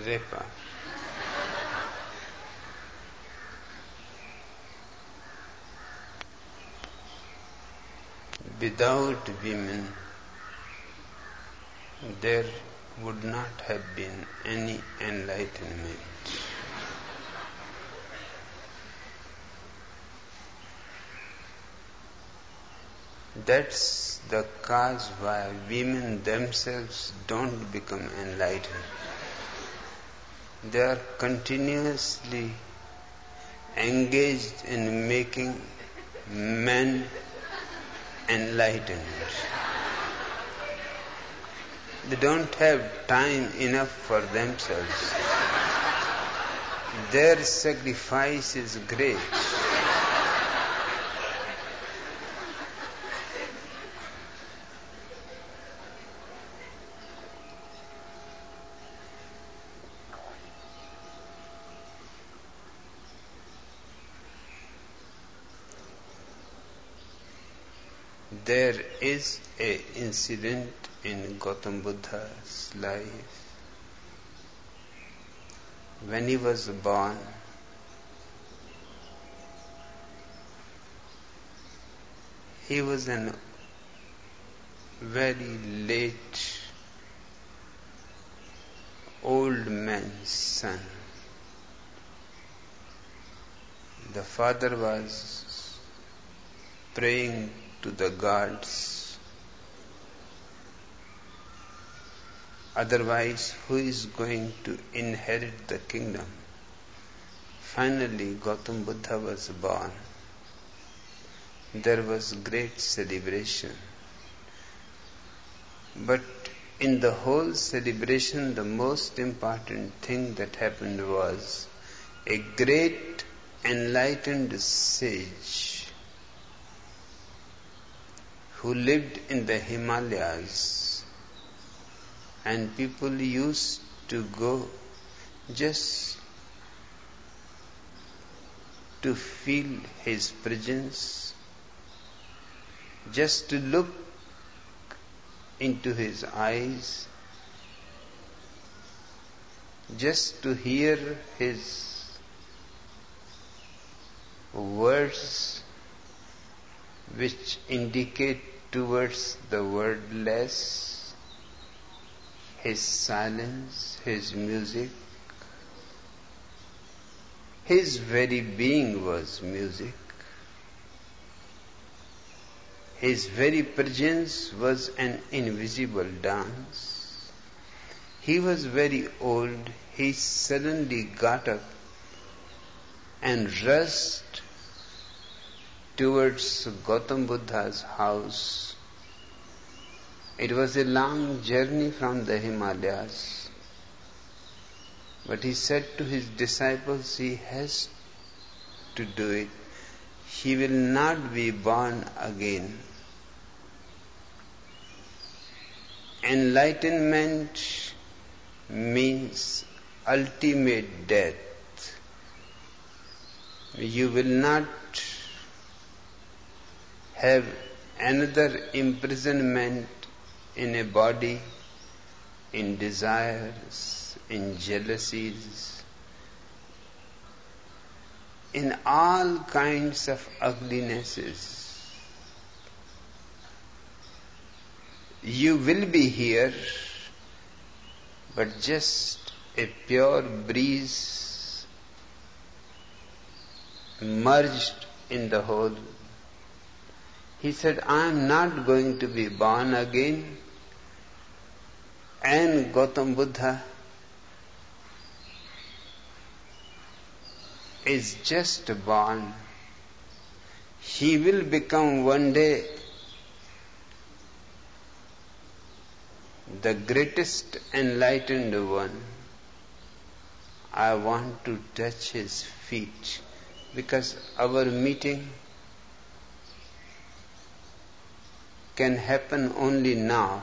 Repa. Without women, there would not have been any enlightenment. That's the cause why women themselves don't become enlightened. They are continuously engaged in making men enlightened. They don't have time enough for themselves. Their sacrifice is great. There is an incident in Gautam Buddha's life. When he was born, he was a very late old man's son. The father was praying to the gods. Otherwise, who is going to inherit the kingdom? Finally, Gautam Buddha was born. There was great celebration. But in the whole celebration, the most important thing that happened was a great enlightened sage who lived in the Himalayas, and people used to go just to feel his presence, just to look into his eyes, just to hear his words which indicate towards the wordless, his silence, his music. His very being was music. His very presence was an invisible dance. He was very old. He suddenly got up and rushed towards Gautam Buddha's house. It was a long journey from the Himalayas. But he said to his disciples, he has to do it. He will not be born again. Enlightenment means ultimate death. You will not have another imprisonment in a body, in desires, in jealousies, in all kinds of uglinesses. You will be here, but just a pure breeze merged in the whole. He said, I am not going to be born again. And Gautam Buddha is just born. He will become one day the greatest enlightened one. I want to touch his feet, because our meeting can happen only now.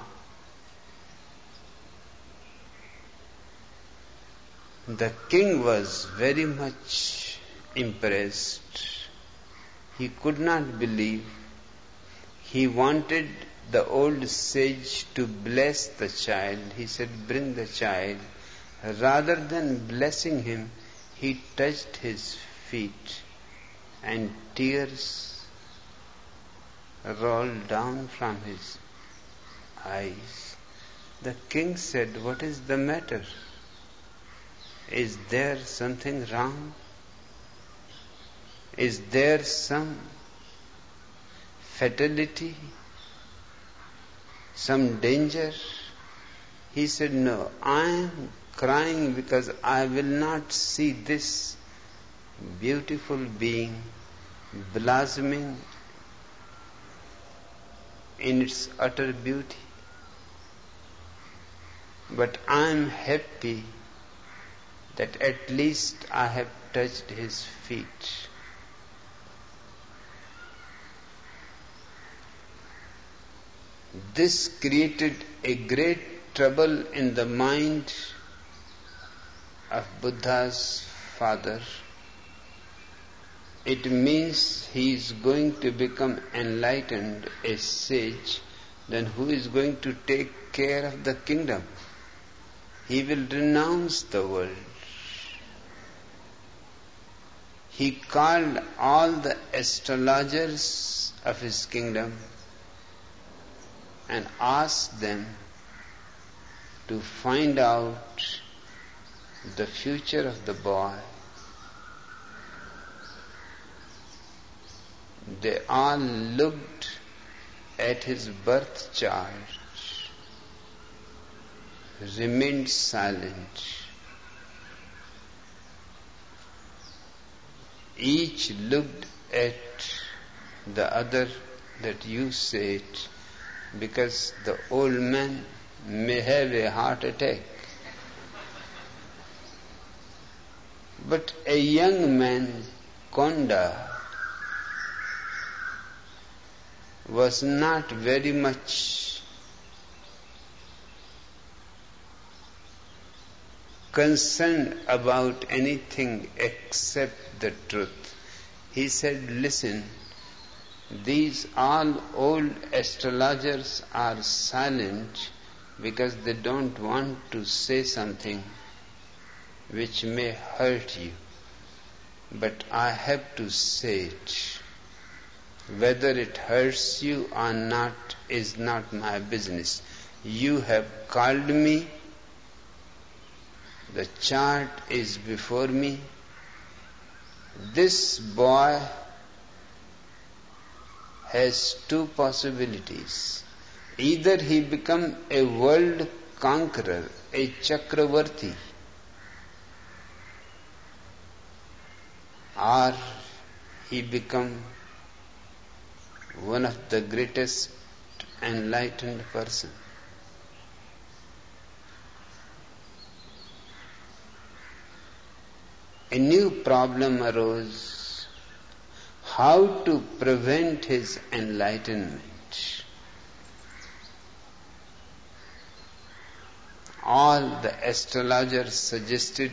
The king was very much impressed. He could not believe. He wanted the old sage to bless the child. He said, bring the child, Rather than blessing him, he touched his feet, and tears rolled down from his eyes. The king said, "What is the matter? Is there something wrong? Is there some fatality? Some danger?" He said, "No, I am crying because I will not see this beautiful being blossoming in its utter beauty. But I am happy that at least I have touched his feet." This created a great trouble in the mind of Buddha's father. It means he is going to become enlightened, a sage, then who is going to take care of the kingdom? He will renounce the world. He called all the astrologers of his kingdom and asked them to find out the future of the boy. They all looked at his birth chart, remained silent. Each looked at the other that you say it, because the old man may have a heart attack. But a young man, Konda, was not very much concerned about anything except the truth. He said, "Listen, these all old astrologers are silent because they don't want to say something which may hurt you. But I have to say it. Whether it hurts you or not is not my business. You have called me. The chart is before me. This boy has two possibilities. Either he become a world conqueror, a Chakravarti, or he become one of the greatest enlightened person." A new problem arose: how to prevent his enlightenment. All the astrologers suggested,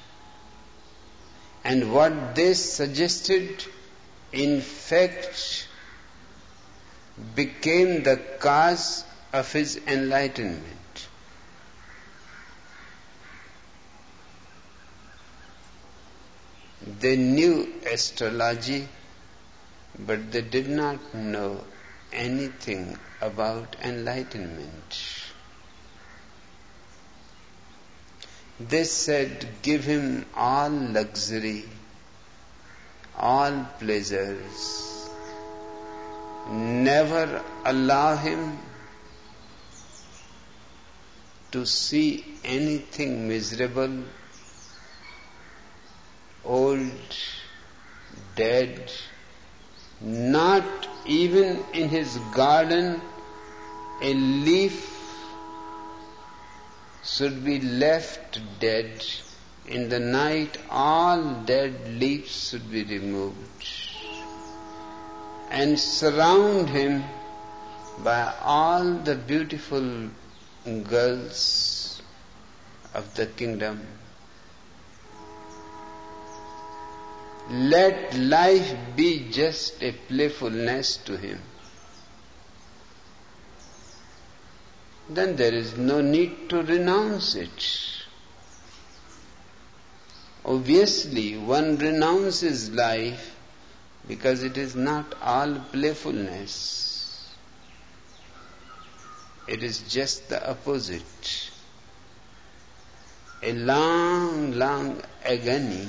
and what they suggested, in fact, became the cause of his enlightenment. They knew astrology, but they did not know anything about enlightenment. They said, "Give him all luxury, all pleasures. Never allow him to see anything miserable, old, dead. Not even in his garden a leaf should be left dead. In the night all dead leaves should be removed. And surround him by all the beautiful girls of the kingdom. Let life be just a playfulness to him. Then there is no need to renounce it. Obviously, one renounces life because it is not all playfulness. It is just the opposite. A long, long agony.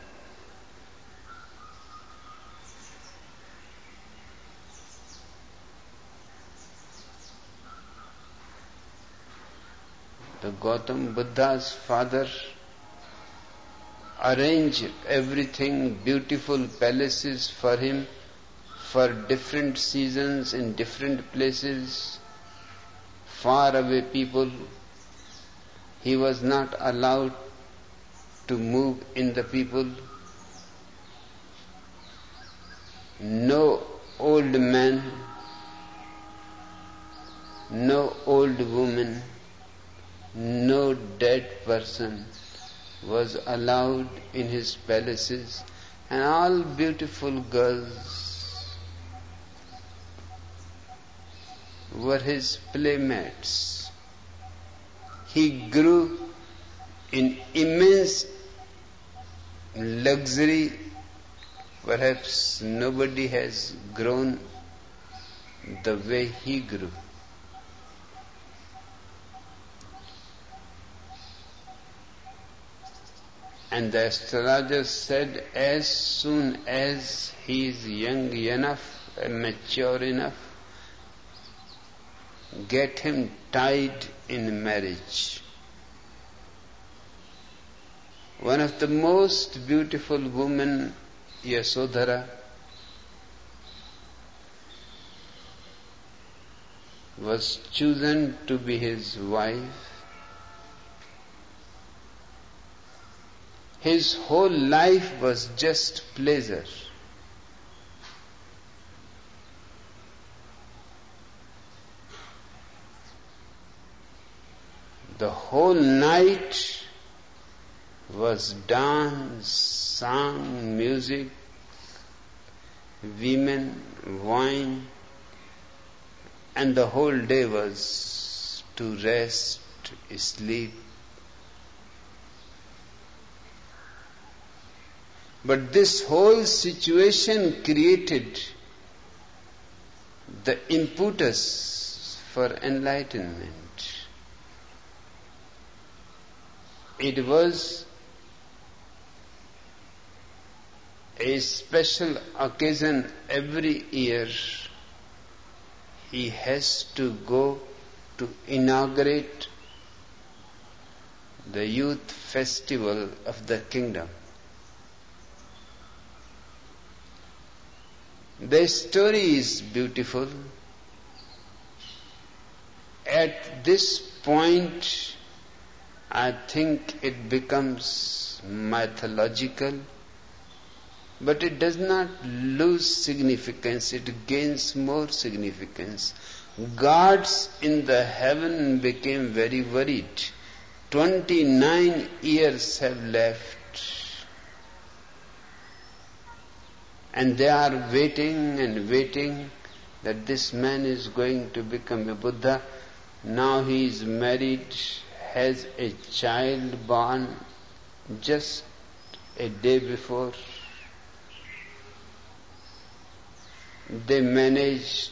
The Gautam Buddha's father arranged everything, beautiful palaces for him, for different seasons in different places, far away people. He was not allowed to move in the people. No old man, no old woman, no dead person was allowed in his palaces, and all beautiful girls were his playmates. He grew in immense luxury. Perhaps nobody has grown the way he grew. And the astrologer said, as soon as he is young enough, mature enough, get him tied in marriage. One of the most beautiful women, Yasodhara, was chosen to be his wife. His whole life was just pleasure. The whole night was dance, song, music, women, wine, and the whole day was to rest, sleep. But this whole situation created the impetus for enlightenment. It was a special occasion every year. He has to go to inaugurate the youth festival of the kingdom. The story is beautiful. At this point, I think it becomes mythological, but it does not lose significance, it gains more significance. Gods in the heaven became very worried. 29 years have left. And they are waiting and waiting that this man is going to become a Buddha. Now he is married, has a child born just a day before. They managed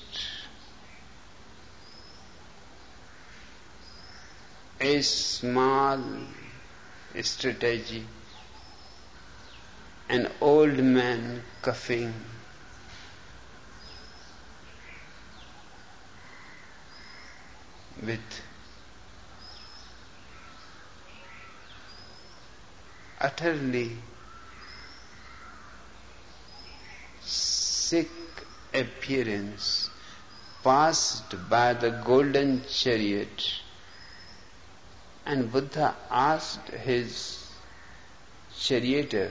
a small strategy. An old man coughing, with utterly sick appearance, passed by the golden chariot, and Buddha asked his charioteer,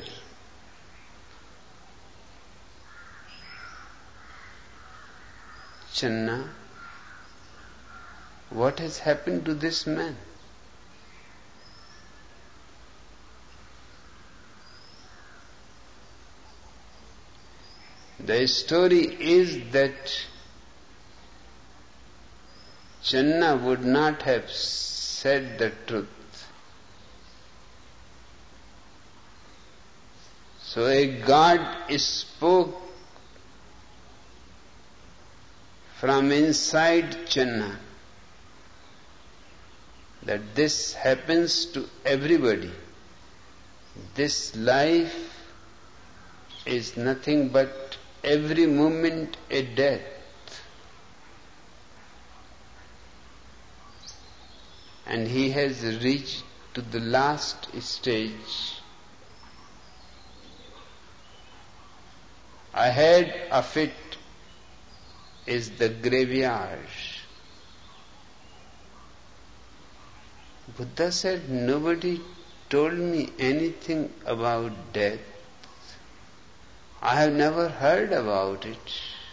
Channa, what has happened to this man? The story is that Channa would not have said the truth. So a God spoke from inside Channa that this happens to everybody. This life is nothing but every moment a death. And he has reached to the last stage. Ahead of it is the graveyard. Buddha said, nobody told me anything about death. I have never heard about it.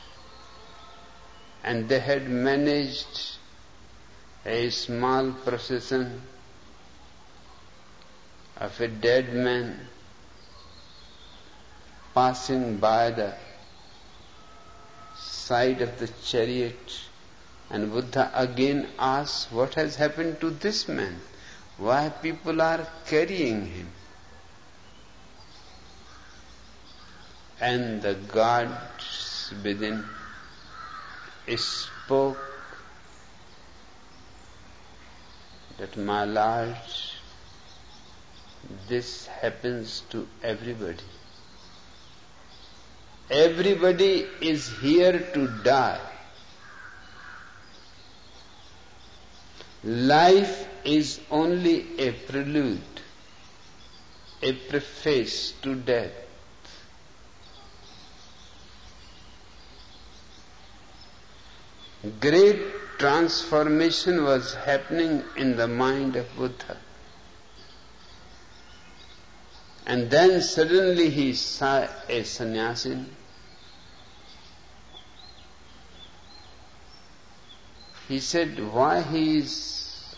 And they had managed a small procession of a dead man passing by the side of the chariot, and Buddha again asks, what has happened to this man? Why people are carrying him? And the gods within spoke that, my Lord, this happens to everybody. Everybody is here to die. Life is only a prelude, a preface to death. Great transformation was happening in the mind of Buddha. And then suddenly he saw a sannyasin. He said, why he is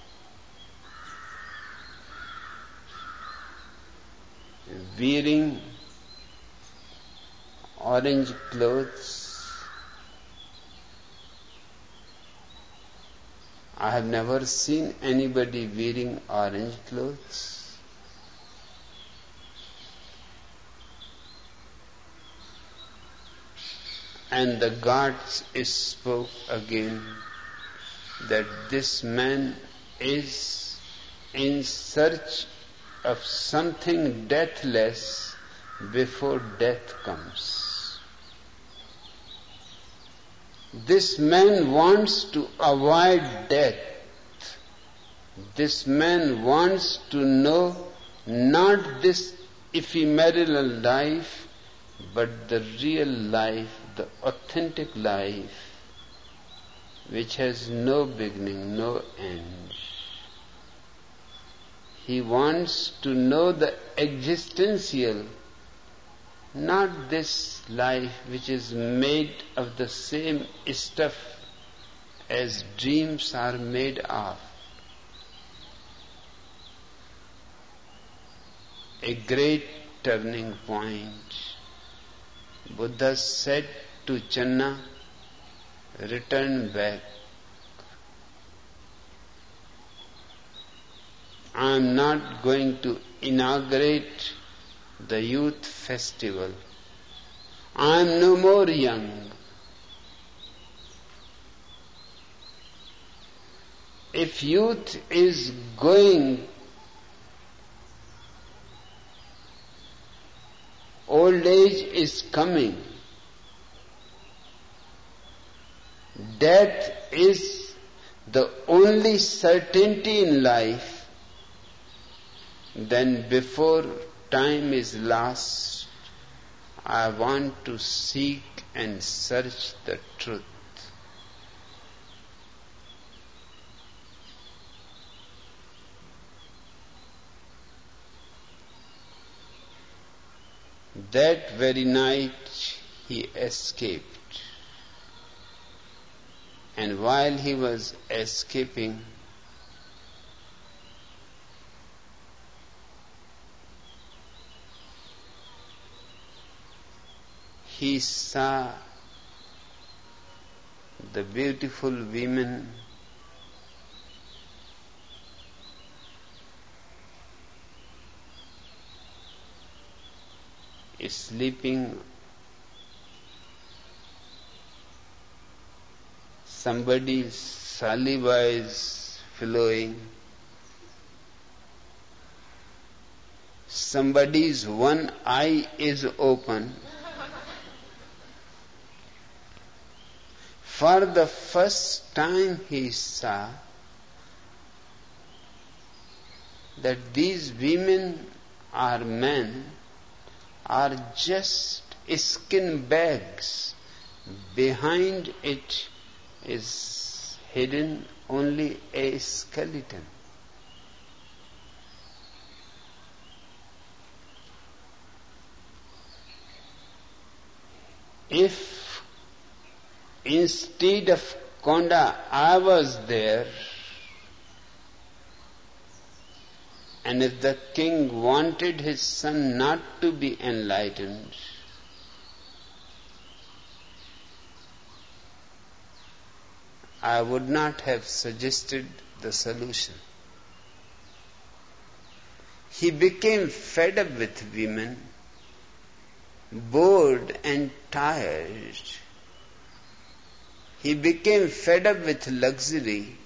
wearing orange clothes? I have never seen anybody wearing orange clothes. And the gods spoke again that this man is in search of something deathless before death comes. This man wants to avoid death. This man wants to know not this ephemeral life, but the real life, the authentic life, which has no beginning, no end. He wants to know the existential, not this life which is made of the same stuff as dreams are made of. A great turning point. Buddha said to Channa, return back. I am not going to inaugurate the youth festival. I am no more young. If youth is going, old age is coming. Death is the only certainty in life. Then before time is lost, I want to seek and search the truth. That very night he escaped. And while he was escaping, he saw the beautiful women sleeping, somebody's saliva is flowing, somebody's one eye is open. For the first time he saw that these women or men are just skin bags. Behind it is hidden only a skeleton. If instead of Konda I was there, and if the king wanted his son not to be enlightened, I would not have suggested the solution. He became fed up with women, bored and tired. He became fed up with luxury.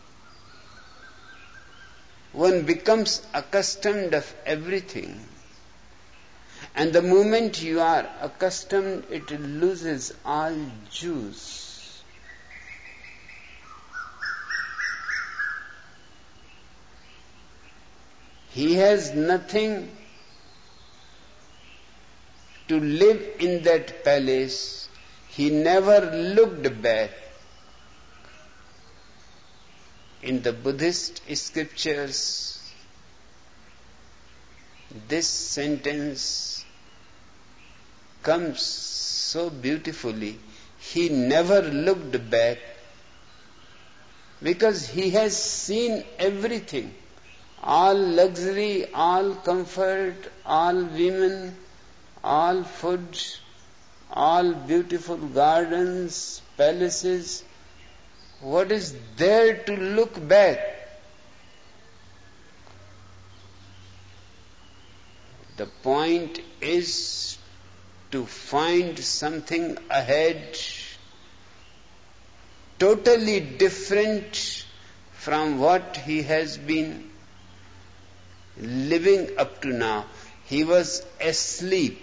One becomes accustomed of everything. And the moment you are accustomed, it loses all juice. He has nothing to live in that palace. He never looked back. In the Buddhist scriptures, this sentence comes so beautifully. He never looked back because he has seen everything. All luxury, all comfort, all women, all food, all beautiful gardens, palaces. What is there to look back? The point is to find something ahead totally different from what he has been living up to now. He was asleep.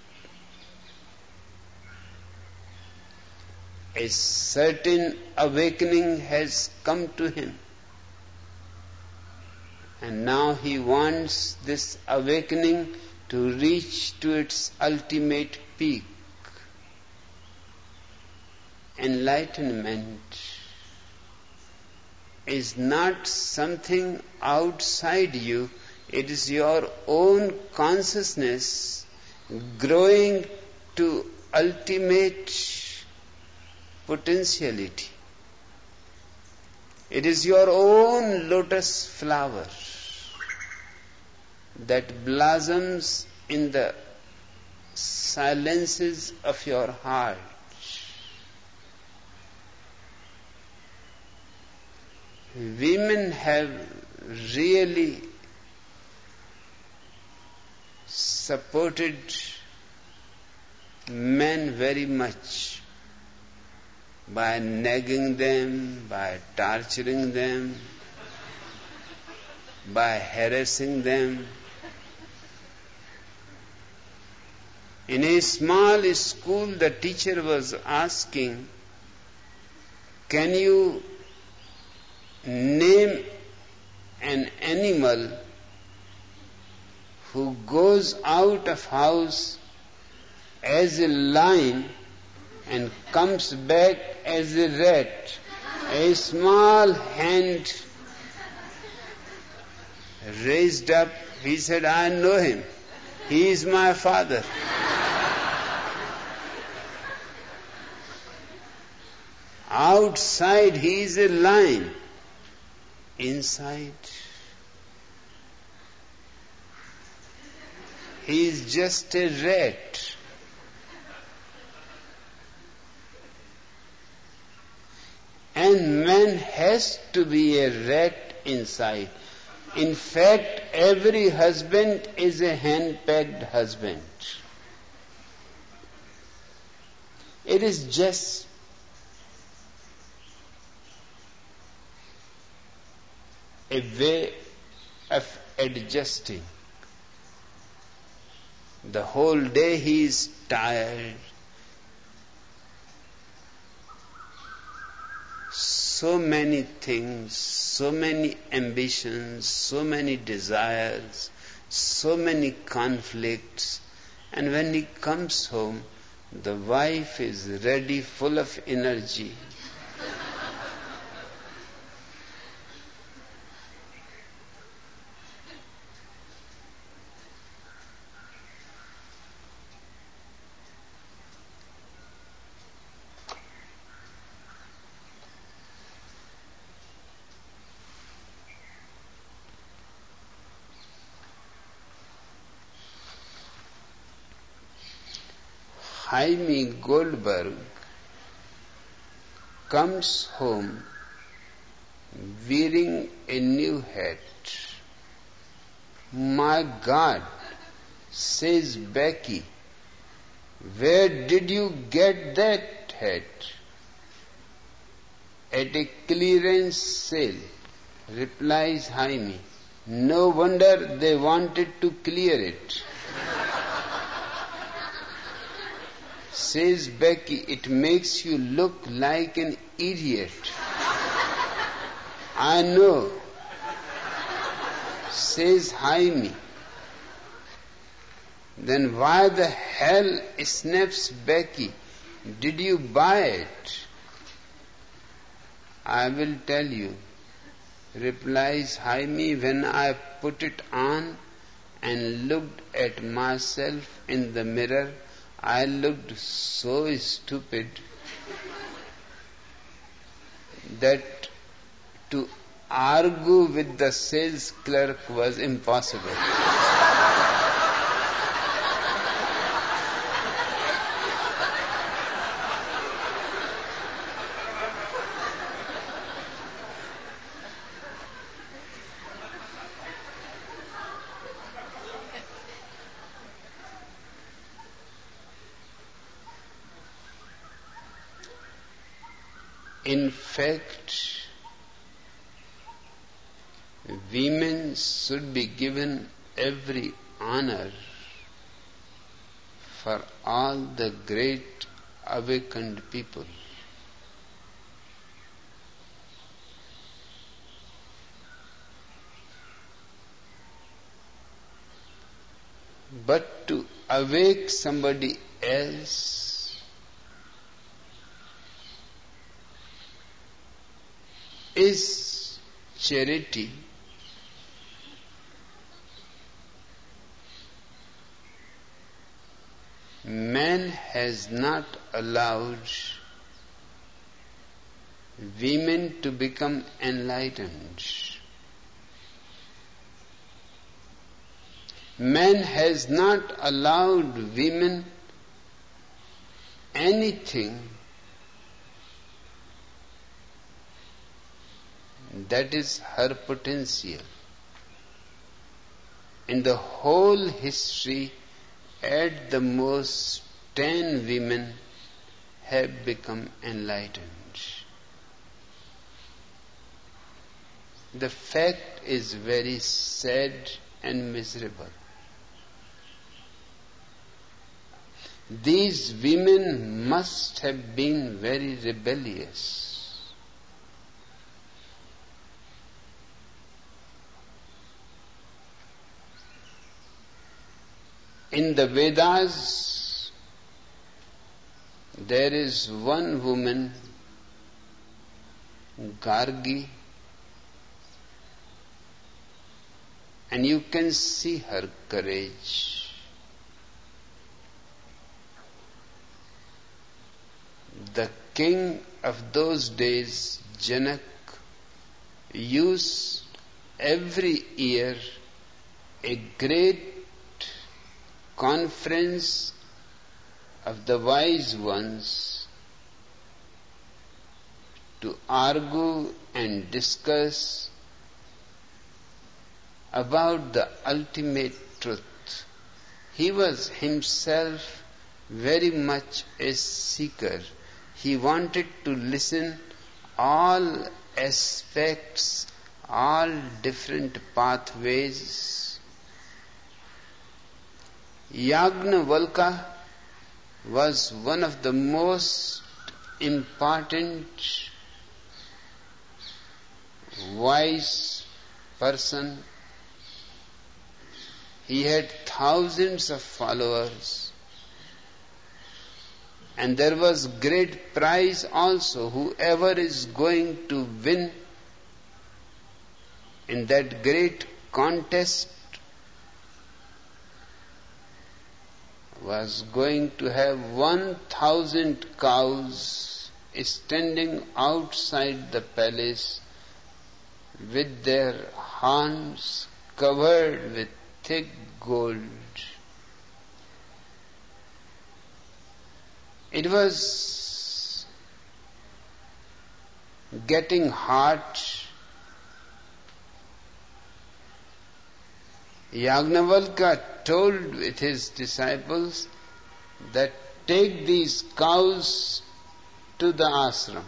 A certain awakening has come to him. And now he wants this awakening to reach to its ultimate peak. Enlightenment is not something outside you. It is your own consciousness growing to ultimate potentiality. It is your own lotus flower that blossoms in the silences of your heart. Women have really supported men very much by nagging them, by torturing them, by harassing them. In a small school, the teacher was asking, can you name an animal who goes out of house as a lion and comes back as a rat? A small hand raised up. He said, I know him. He is my father. Outside he is a lion. Inside he is just a rat. And man has to be a rat inside. In fact, every husband is a hand-packed husband. It is just a way of adjusting. The whole day he is tired. So many things, so many ambitions, so many desires, so many conflicts. And when he comes home, the wife is ready, full of energy. Jaime Goldberg comes home wearing a new hat. My God, says Becky, where did you get that hat? At a clearance sale, replies Jaime. No wonder they wanted to clear it. Says Becky, it makes you look like an idiot. I know. Says Jaime. Then why the hell, snaps Becky, did you buy it? I will tell you, replies Jaime. When I put it on and looked at myself in the mirror, I looked so stupid that to argue with the sales clerk was impossible. In fact, women should be given every honor for all the great awakened people. But to awake somebody else is charity. Man has not allowed women to become enlightened. Man has not allowed women anything that is her potential. In the whole history, at the most 10 women have become enlightened. The fact is very sad and miserable. These women must have been very rebellious. In the Vedas, there is one woman, Gargi, and you can see her courage. The king of those days, Janak, used every year a great conference of the wise ones to argue and discuss about the ultimate truth. He was himself very much a seeker. He wanted to listen all aspects, all different pathways. Yagnavalkya was one of the most important wise person. He had thousands of followers, and there was great prize also. Whoever is going to win in that great contest was going to have 1,000 cows standing outside the palace with their horns covered with thick gold. It was getting hot. Yagnavalkya told with his disciples that take these cows to the ashram.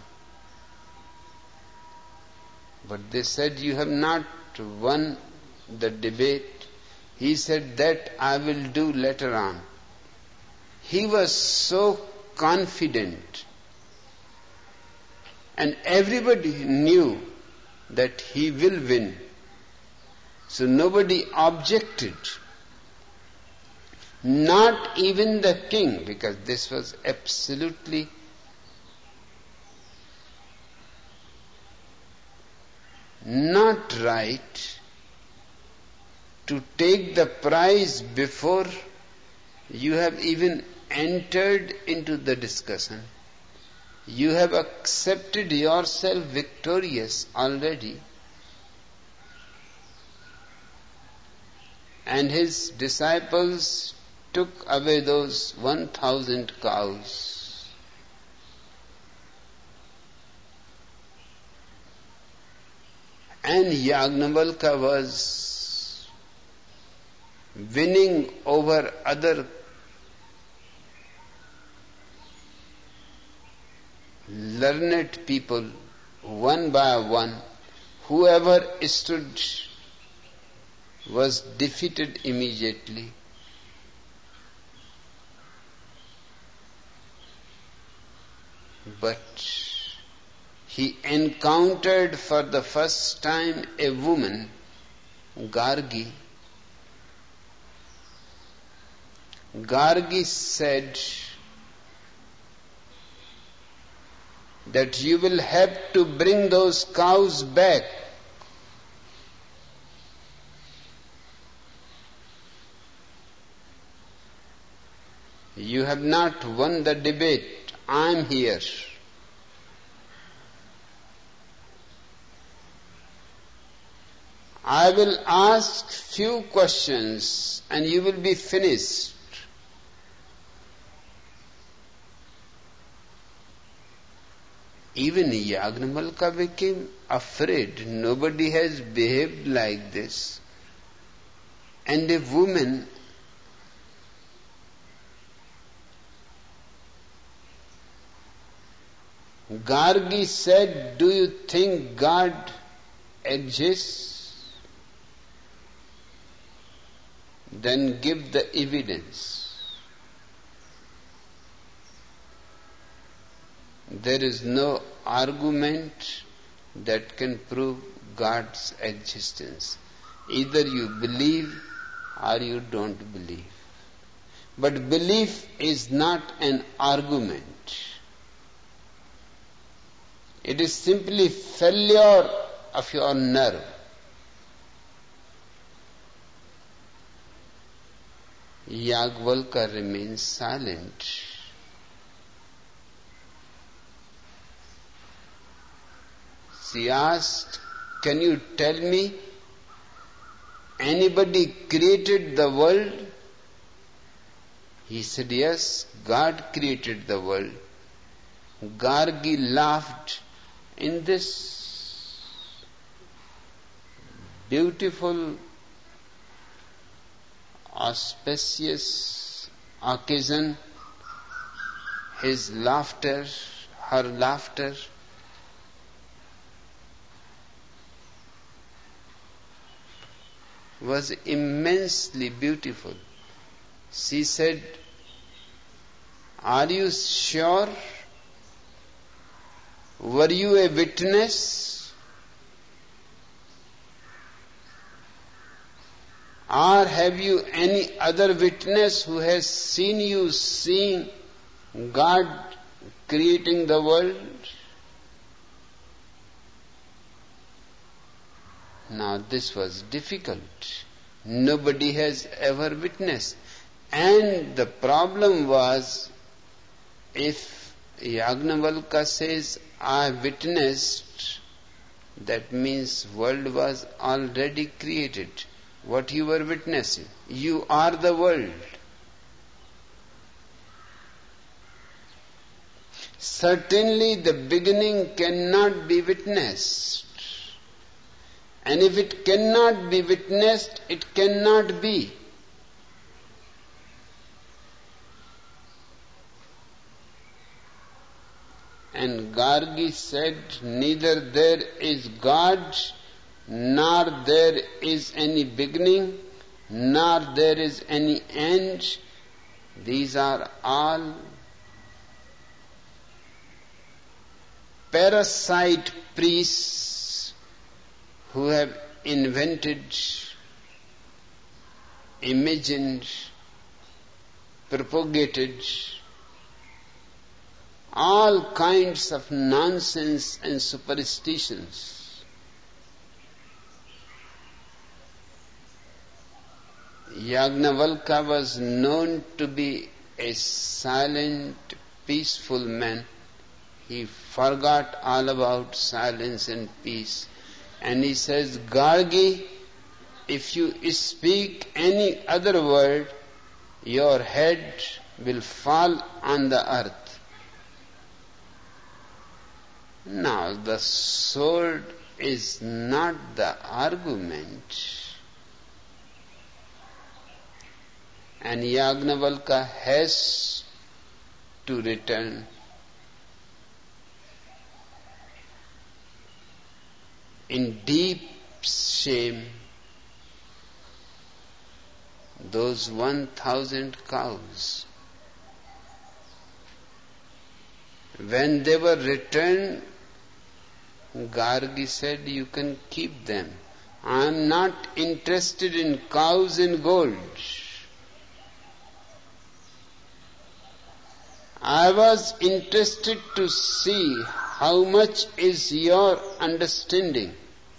But they said, you have not won the debate. He said, that I will do later on. He was so confident, and everybody knew that he will win. So nobody objected. Not even the king, because this was absolutely not right to take the prize before you have even entered into the discussion. You have accepted yourself victorious already. And his disciples took away those 1,000 cows. And Yagnavalkya was winning over other learned people one by one. Whoever stood was defeated immediately. But he encountered for the first time a woman, Gargi. Gargi said that you will have to bring those cows back. You have not won the debate. I am here. I will ask few questions and you will be finished. Even Yagnavalkya became afraid. Nobody has behaved like this. And a woman Gargi said, do you think God exists? Then give the evidence. There is no argument that can prove God's existence. Either you believe or you don't believe. But belief is not an argument. It is simply failure of your nerve. Yagnavalkya remains silent. She asked, can you tell me, anybody created the world? He said, yes, God created the world. Gargi laughed. In this beautiful, auspicious occasion, his laughter, her laughter, was immensely beautiful. She said, "Are you sure? Were you a witness? Or have you any other witness who has seen you seeing God creating the world?" Now this was difficult. Nobody has ever witnessed. And the problem was, if Yagnavalkya says, "I witnessed," that means world was already created. What you were witnessing? You are the world. Certainly the beginning cannot be witnessed. And if it cannot be witnessed, it cannot be. And Gargi said, neither there is God, nor there is any beginning, nor there is any end. These are all parasite priests who have invented, imagined, propagated all kinds of nonsense and superstitions. Yagnavalkya was known to be a silent, peaceful man. He forgot all about silence and peace. And he says, Gargi, if you speak any other word, your head will fall on the earth. Now, the sword is not the argument. And Yagnavalkya has to return. In deep shame, those 1,000 cows, when they were returned, Gargi said, you can keep them. I am not interested in cows and gold. I was interested to see how much is your understanding.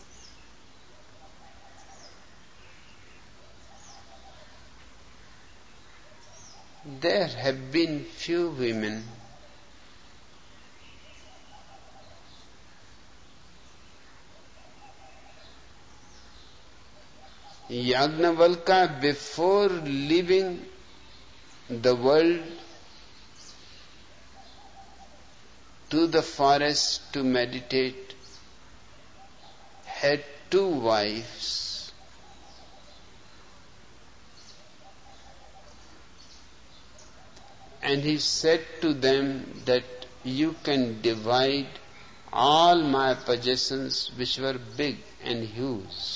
There have been few women Yagnavalkya, before leaving the world to the forest to meditate, had 2 wives. And he said to them that you can divide all my possessions, which were big and huge.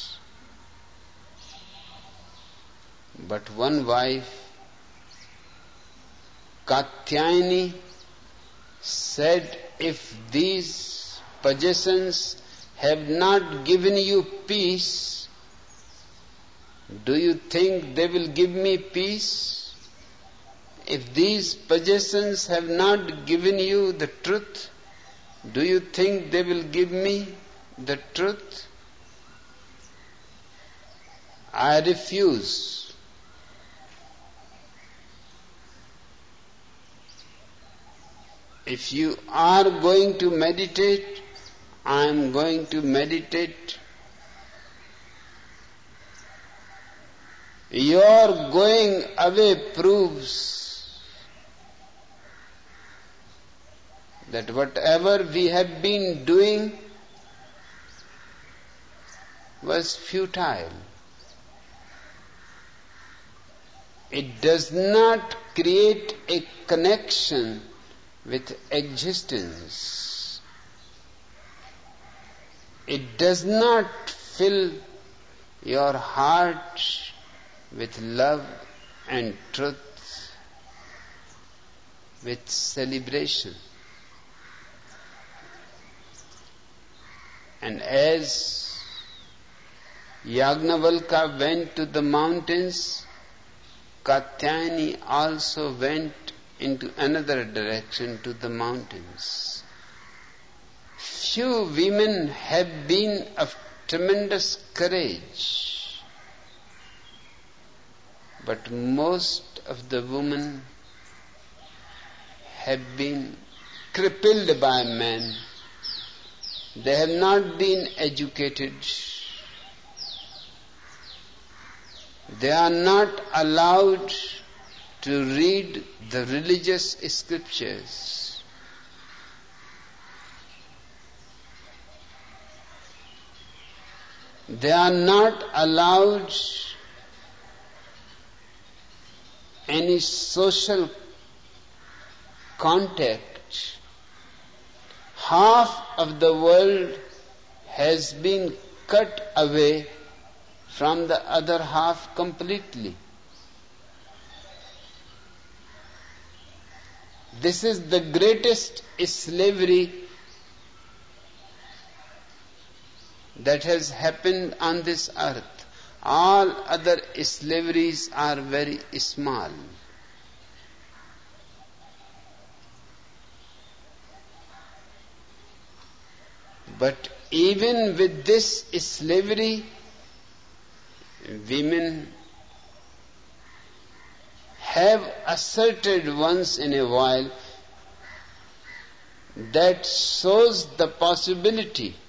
But one wife, Katyayani, said, if these possessions have not given you peace, do you think they will give me peace? If these possessions have not given you the truth, do you think they will give me the truth? I refuse. If you are going to meditate, I am going to meditate. Your going away proves that whatever we have been doing was futile. It does not create a connection with existence. It does not fill your heart with love and truth, with celebration. And as Yagnavalkya went to the mountains, Katyayani also went into another direction to the mountains. Few women have been of tremendous courage, but most of the women have been crippled by men. They have not been educated. They are not allowed to read the religious scriptures. They are not allowed any social contact. Half of the world has been cut away from the other half completely. This is the greatest slavery that has happened on this earth. All other slaveries are very small. But even with this slavery, women have asserted once in a while that shows the possibility